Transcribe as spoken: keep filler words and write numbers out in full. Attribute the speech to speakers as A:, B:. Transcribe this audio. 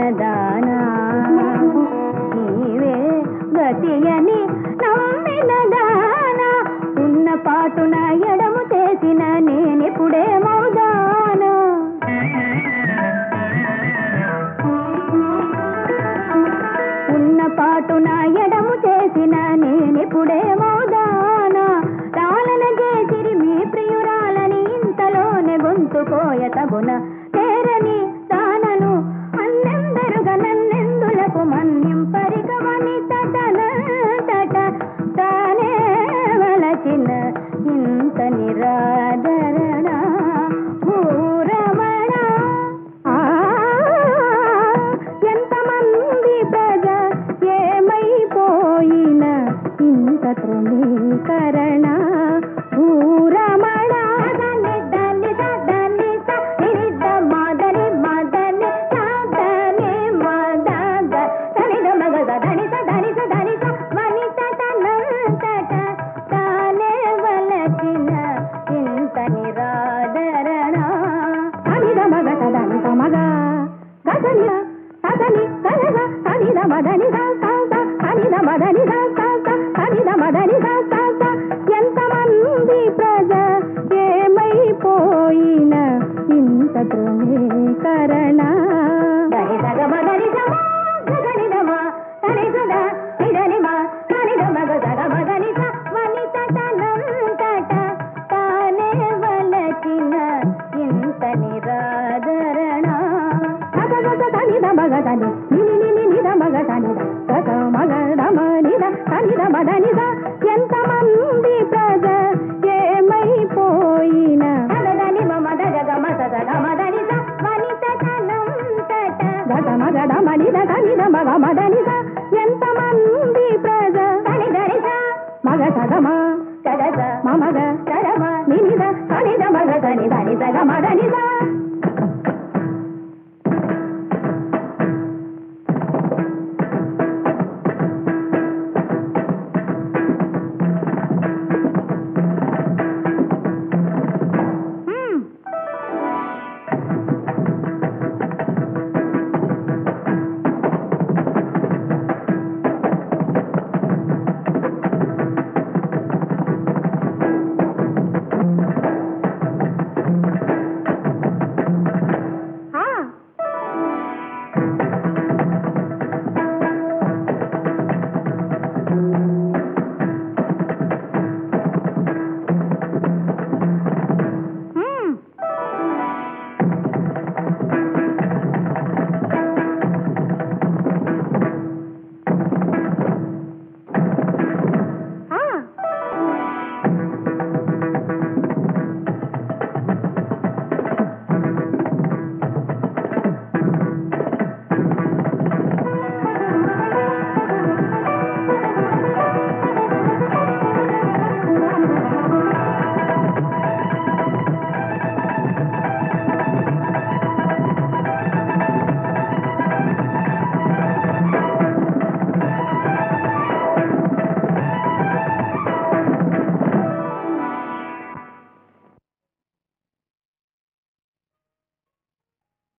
A: దానా నీవే గతియని నమ్మిన దానా ఉన్న పాటున ఎడము చేసిన నేనిప్పుడే మౌదానా ఉన్న పాటున ఎడము చేసిన నేనిప్పుడే మౌదానా రాలన చేసిరి మీ ప్రియురాలని ఇంతలోనే గొంతుకోయ తగున తేరని తానను అన్నెందరుగ నన్నెందులకు మన్యం పరికమని తటన తట తానే వలచిన ఇంత నిరాదరణ పూరమణ ఎంతమంది ప్రజ ఏమైపోయిన ఇంత తృణీకరణ పూరమణ ఎంతమంది ప్రజ ఏమైపోయిన ఇంత తృణీకరణ తానే వలచిన ఇంత నిరాదరణ తనిద మగదని నిని నిద మగదనిద గగ మగదమ నిద తనిద మదనిద ఎంతమంది ప్రజ ఏమైపోయిన అదదని మమద గగ మదద మదనిద వనిత తనం తట గగ మగదమ నిద తనిద మగ మదనిద ఎంతమంది ప్రజ తనిదనిద మగ సగమ సగజ మమగ సరమ నినిద తనిద మగదని తనిద మదనిద